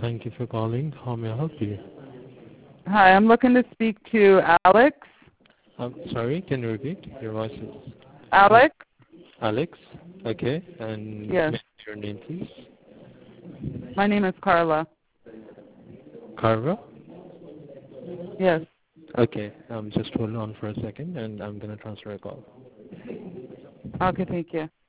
Thank you for calling. How may I help you? Hi, I'm looking to speak to Alex. I'm sorry, can you repeat? Your voice is... Alex? Alex? Okay, and may I Yes. have your name, please? My name is Carla. Carva? Yes. Okay, just hold on for a second, and I'm going to transfer a call. Okay, thank you.